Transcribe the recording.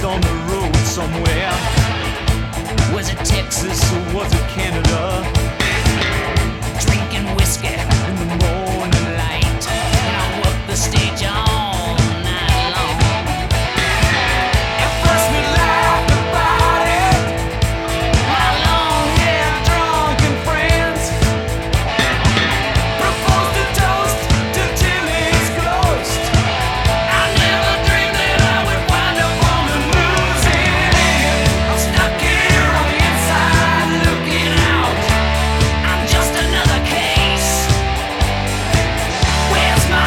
lost on the road somewhere. Was it Texas or was it Canada?